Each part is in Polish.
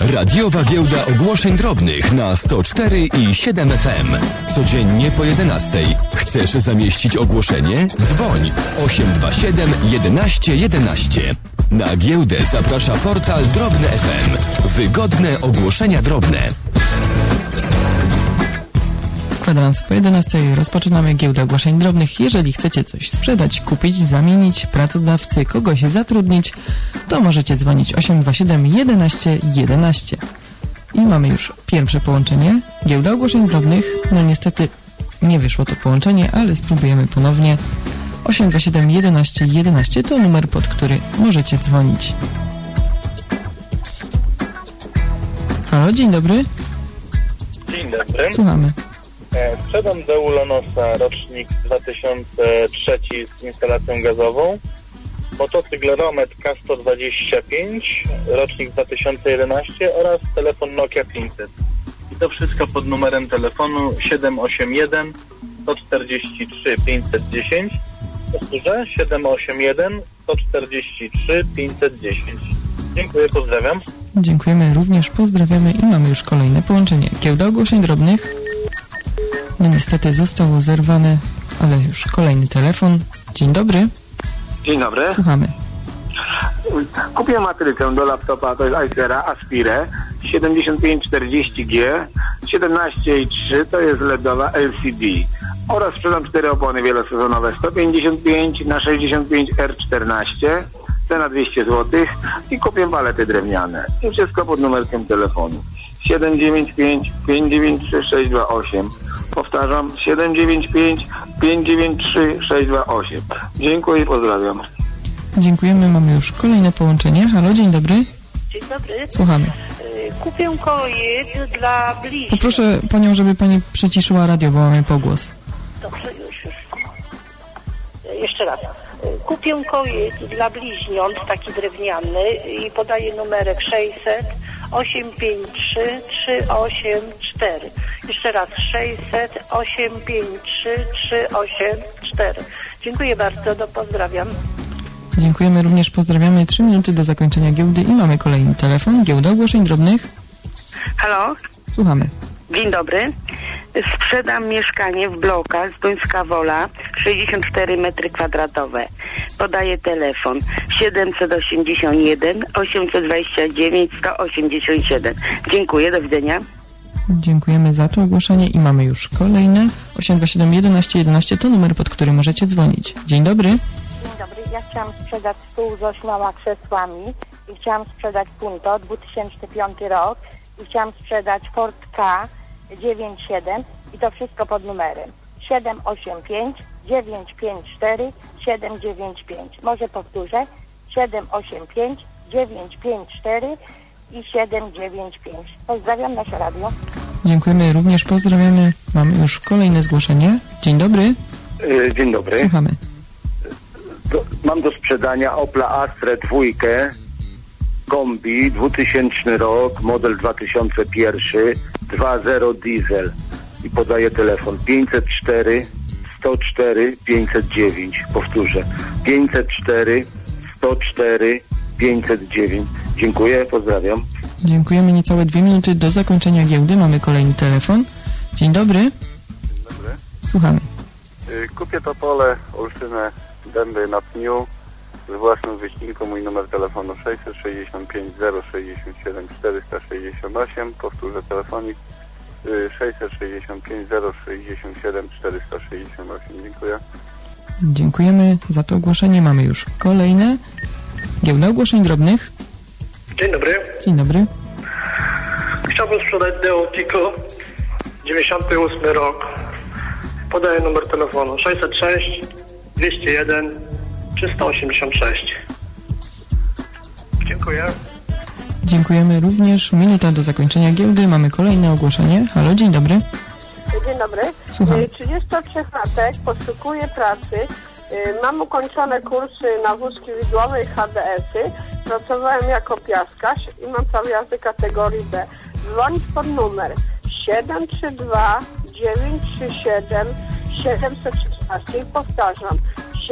Radiowa Giełda Ogłoszeń Drobnych na 104 i 7 FM. Codziennie po 11. Chcesz zamieścić ogłoszenie? Dzwoń 827 11 11. Na giełdę zaprasza portal Drobne FM. Wygodne ogłoszenia drobne. Kwadrans po 11 rozpoczynamy giełdę ogłoszeń drobnych. Jeżeli chcecie coś sprzedać, kupić, zamienić, pracodawcy, kogoś zatrudnić, to możecie dzwonić 827 11 11. I mamy już pierwsze połączenie. Giełda ogłoszeń drobnych. No niestety nie wyszło to połączenie, ale spróbujemy ponownie. 827 11 11 to numer, pod który możecie dzwonić. Halo, dzień dobry. Dzień dobry. Słuchamy. Sprzedam do Ulonosa rocznik 2003 z instalacją gazową, motocykl Romet K125, rocznik 2011 oraz telefon Nokia 500. I to wszystko pod numerem telefonu 781 143 510. Powtórzę, 781 143 510. Dziękuję, pozdrawiam. Dziękujemy również, pozdrawiamy i mamy już kolejne połączenie. Giełda ogłoszeń drobnych. No niestety zostało zerwane, ale już kolejny telefon. Dzień dobry. Dzień dobry. Słuchamy. Kupiłem matrycę do laptopa, to jest Acera Aspire 7540G 17,3, to jest LEDowa LCD. Oraz sprzedam 4 opony wielosezonowe 155 na 65 R14, cena 200 zł i kupię palety drewniane. I wszystko pod numerkiem telefonu 795 593 628. Powtarzam, 795 593 628. Dziękuję i pozdrawiam. Dziękujemy, mamy już kolejne połączenie. Halo, dzień dobry. Dzień dobry. Słuchamy. Kupię koje dla bliźniąt. Poproszę panią, żeby pani przyciszyła radio, bo mamy pogłos. Dobrze, już. Jeszcze raz. Kupię koje dla bliźniąt, taki drewniany i podaję numerek 600 853 384. Jeszcze raz 600 853 384. Dziękuję bardzo, pozdrawiam. Dziękujemy również, pozdrawiamy. 3 minuty do zakończenia giełdy i mamy kolejny telefon. Giełda ogłoszeń drobnych. Halo? Słuchamy. Dzień dobry. Sprzedam mieszkanie w blokach z Duńska Wola, 64 m2. Podaję telefon 781 829 187. Dziękuję, do widzenia. Dziękujemy za to ogłoszenie i mamy już kolejne. 827 11 11 to numer, pod który możecie dzwonić. Dzień dobry. Dzień dobry, ja chciałam sprzedać stół z 8 krzesłami i chciałam sprzedać Punto, 2005 rok i chciałam sprzedać Ford K 97 i to wszystko pod numerem 785 954 795. Może powtórzę, 785 954 i 795. Pozdrawiam nasze radio. Dziękujemy również, pozdrawiamy. Mamy już kolejne zgłoszenie. Dzień dobry. Dzień dobry. Słuchamy. Mam do sprzedania Opla Astra 2 kombi, 2000 rok, model 2001, 2.0 diesel i podaję telefon 504 104 509. Powtórzę, 504 104 509. Dziękuję, pozdrawiam. Dziękujemy, niecałe 2 minuty do zakończenia giełdy. Mamy kolejny telefon. Dzień dobry. Dzień dobry. Słuchamy. Kupię Topole, Olsztynę, Dęby na pniu z własną wycinką. Mój numer telefonu 665 067 468. Powtórzę telefonik 665 067 468. Dziękuję. Dziękujemy za to ogłoszenie. Mamy już kolejne. Giełda ogłoszeń drobnych. Dzień dobry. Dzień dobry. Chciałbym sprzedać Deo Tico, 98 rok. Podaję numer telefonu 606 201 386. Dziękuję. Dziękujemy również. Minuta do zakończenia giełdy. Mamy kolejne ogłoszenie. Halo, dzień dobry. Dzień dobry. Słucham. 33-latek, poszukuję pracy. Mam ukończone kursy na wózki widłowe i HDS-y. Pracowałem jako piaskarz i mam prawo jazdy kategorii B. Dzwonić pod numer 732 937 716 i powtarzam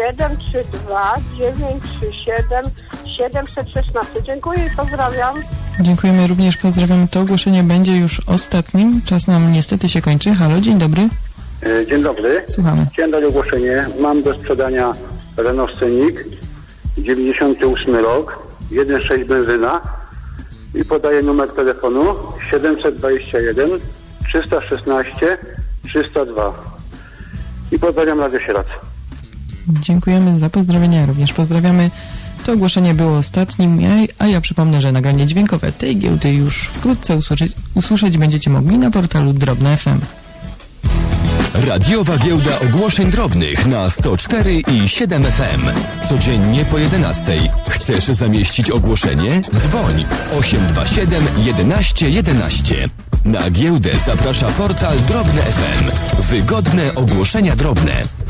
732 937 716. Dziękuję i pozdrawiam. Dziękujemy również, pozdrawiam. To ogłoszenie będzie już ostatnim. Czas nam niestety się kończy. Halo, dzień dobry. Dzień dobry. Słuchamy. Chciałem dać ogłoszenie. Mam do sprzedania Renault Scenic, 98 rok, 1.6 benzyna i podaję numer telefonu 721 316 302 i pozdrawiam Radio Sieradz. Dziękujemy za pozdrowienia, również pozdrawiamy. To ogłoszenie było ostatnim, a ja przypomnę, że nagranie dźwiękowe tej giełdy już wkrótce usłyszeć będziecie mogli na portalu Drobne FM. Radiowa giełda ogłoszeń drobnych na 104 i 7 FM. Codziennie po 11. Chcesz zamieścić ogłoszenie? Dzwoń 827 11 11. Na giełdę zaprasza portal Drobne FM. Wygodne ogłoszenia drobne.